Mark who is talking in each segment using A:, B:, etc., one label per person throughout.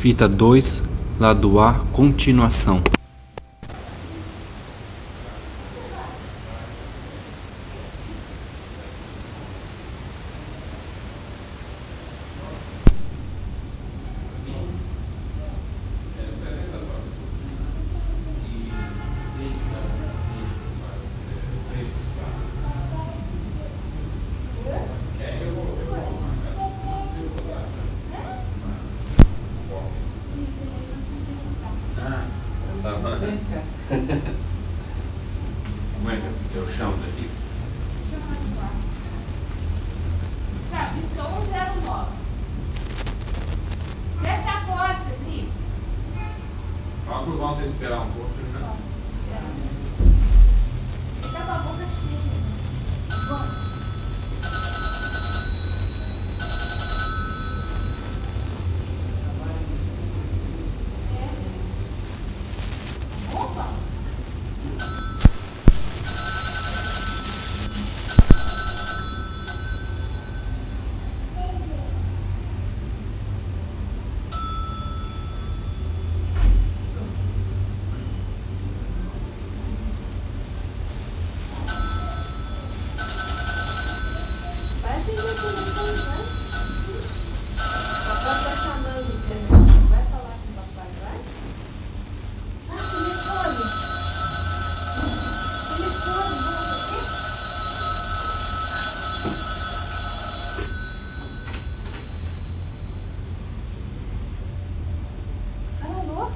A: Fita 2, lado A, continuação.
B: Como é que eu chamo daqui?
C: Sabe, estou 109. Fecha a porta, Dri.
B: Fala pro Walter esperar um pouco.
C: Tá com a boca cheia. Bom. Opa! Vai atender o telefone, né? Papai tá chamando o telefone. Vai falar com o papai, vai? Ah, telefone. Telefone, vamos ver? Alô?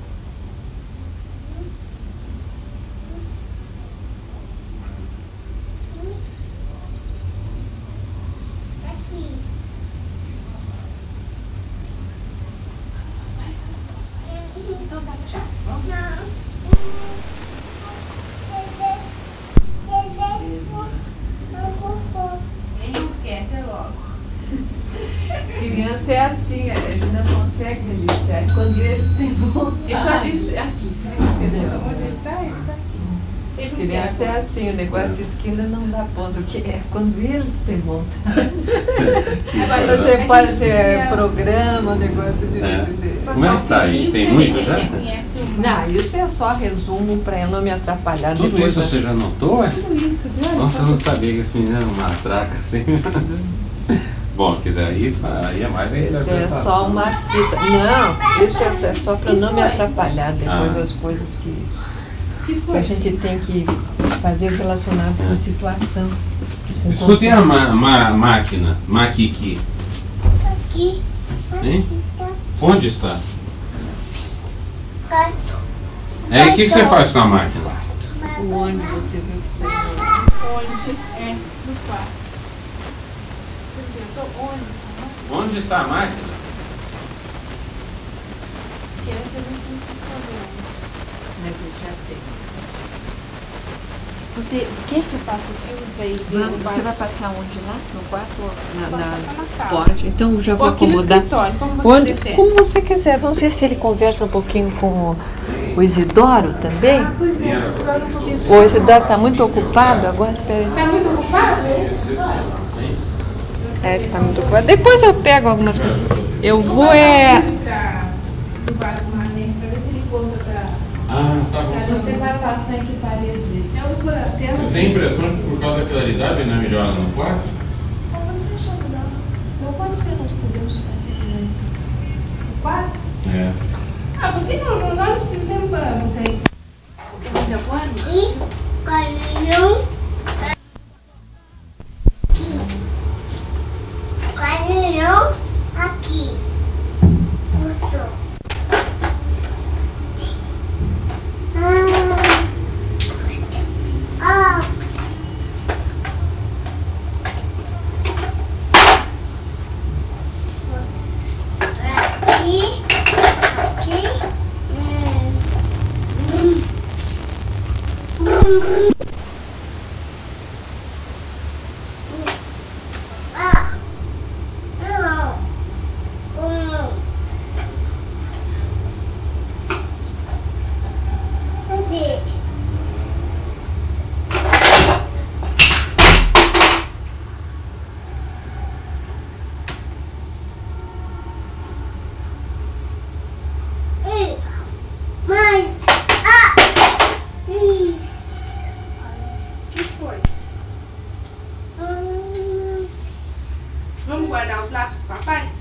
C: Aqui. Então tá, já. Vamos. Quem não quer, até logo.
D: Criança é assim, a gente não consegue deliciar. Quando eles têm vontade.
C: Eu só disse aqui, entendeu? Onde ele tá, eles aqui. Ele não
D: Criança
C: quer.
D: é assim, o negócio de esquina não dá ponto, que é quando eles têm vontade.
C: Agora,
D: Você
C: a
D: pode
C: gente
D: ser
C: precisa
D: programa, negócio de.
B: Como é que tá aí? Tem muito já?
D: Não, isso é só resumo para eu não me atrapalhar
B: Tudo
D: depois.
B: isso você já notou?
C: Tudo isso, viu?
B: Nossa, eu não sabia que esse menino era uma matraca assim. Bom, quiser isso, aí é mais a
D: Isso é
B: interpretação.
D: só uma fita. Não, isso é só para não me atrapalhar depois
B: Ah.
D: as coisas que
C: Que
D: a
C: foi?
D: gente tem que fazer relacionado com a situação. com
B: Escutem a máquina, Maquiqui.
E: Aqui.
B: Hein? Onde está?
E: Gato.
B: É, e o que você faz com a máquina?
D: O ônibus, você viu que saiu.
C: Onde? É, no quarto. Eu tô onde?
B: Onde está a máquina?
C: Porque antes eu não quis responder.
D: Mas eu já tenho.
C: Você quer que eu faça o filme pra ele ver
D: Vamos,
C: o
D: você
C: quarto?
D: vai passar onde lá? No quarto? ou
C: Posso passar na sala.
D: Pode. Então eu já vou
C: Ou aqui no
D: acomodar.
C: escritório, como você
D: Onde,
C: prefere.
D: como você quiser. Vamos ver se ele conversa um pouquinho com o Isidoro também.
C: Pois é, a história um pouquinho.
D: O Isidoro está muito ocupado agora. Peraí.
C: Tá muito ocupado?
D: É, ele está muito ocupado. Depois eu pego algumas coisas. Eu vou é.
C: Do quarto do Marlene, pra ver se ele conta pra...
B: Ah, tá bom.
D: Você vai passar em que parede?
B: Eu tenho a impressão que por causa da claridade não é melhor no quarto?
C: Você achando não? Não pode ser, nós podemos fazer no quarto?
B: É.
C: Ah, por que não? Nós não precisamos ter um banho, tem. Quer fazer o banho?
E: E caminhão. Caminhão. Aqui. Gostou. Ah. Aqui.
C: Vamos guardar os lápis, papai?